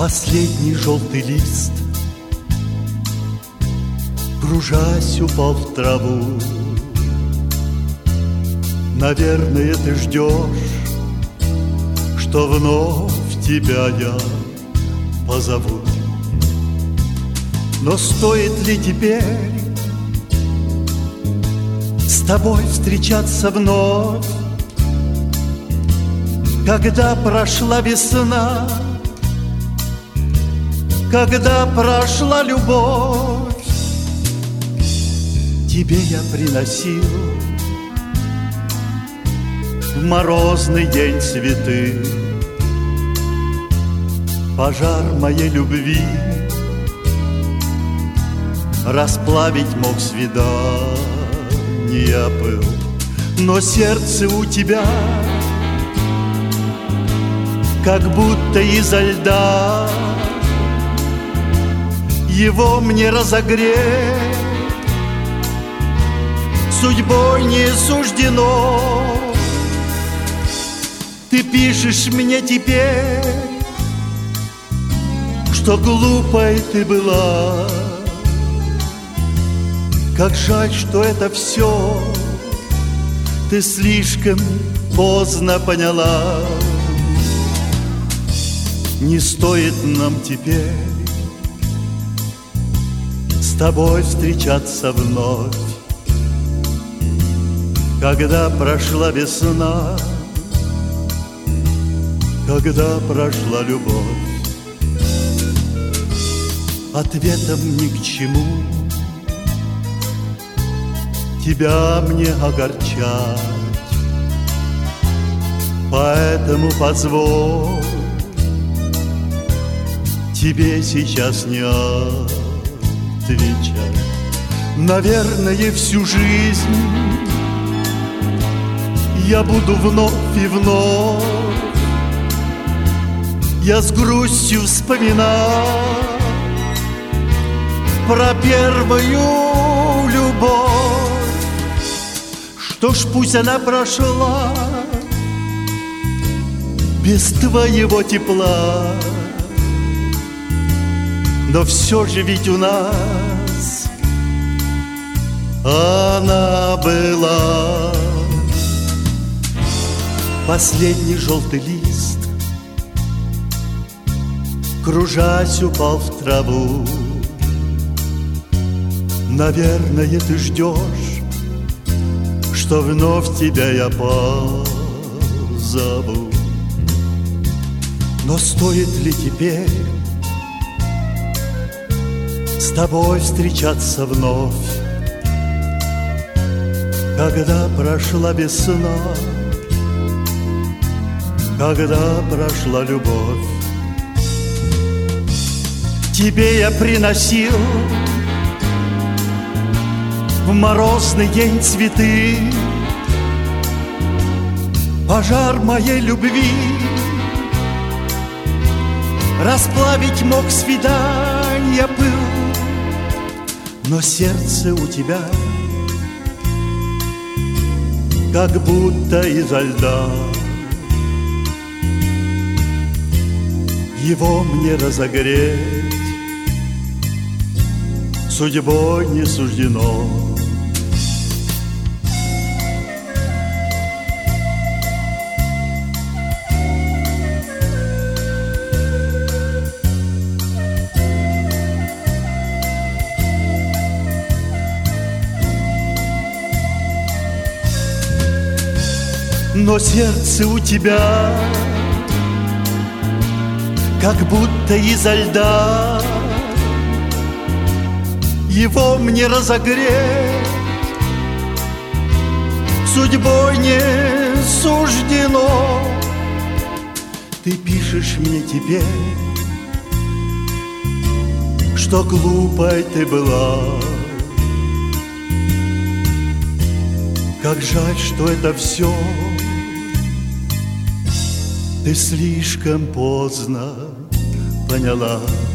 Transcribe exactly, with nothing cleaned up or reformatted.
Последний желтый лист, кружась, упал в траву. Наверное, ты ждешь, что вновь тебя я позову. Но стоит ли теперь с тобой встречаться вновь, когда прошла весна, когда прошла любовь? Тебе я приносил в морозный день цветы. Пожар моей любви расплавить мог свидания пыл. Но сердце у тебя как будто изо льда, его мне разогреть судьбой не суждено. Ты пишешь мне теперь, что глупой ты была. Как жаль, что это все ты слишком поздно поняла. Не стоит нам теперь с тобой встречаться вновь, когда прошла весна, когда прошла любовь. Ответом ни к чему тебя мне огорчать, поэтому позволь тебе сейчас не отвечать. Наверное, всю жизнь я буду вновь и вновь я с грустью вспоминать про первую любовь. Что ж, пусть она прошла без твоего тепла, но все же ведь у нас она была. Последний желтый лист, кружась, упал в траву. Наверное, ты ждешь, что вновь тебя я позову. Но стоит ли теперь с тобой встречаться вновь, когда прошла весна, когда прошла любовь? Тебе я приносил в морозный день цветы. Пожар моей любви расплавить мог свидания пыл, но сердце у тебя как будто изо льда, его мне разогреть судьбой не суждено. Но сердце у тебя как будто изо льда, его мне разогреть судьбой не суждено. Ты пишешь мне теперь, что глупой ты была. Как жаль, что это все ты слишком поздно поняла.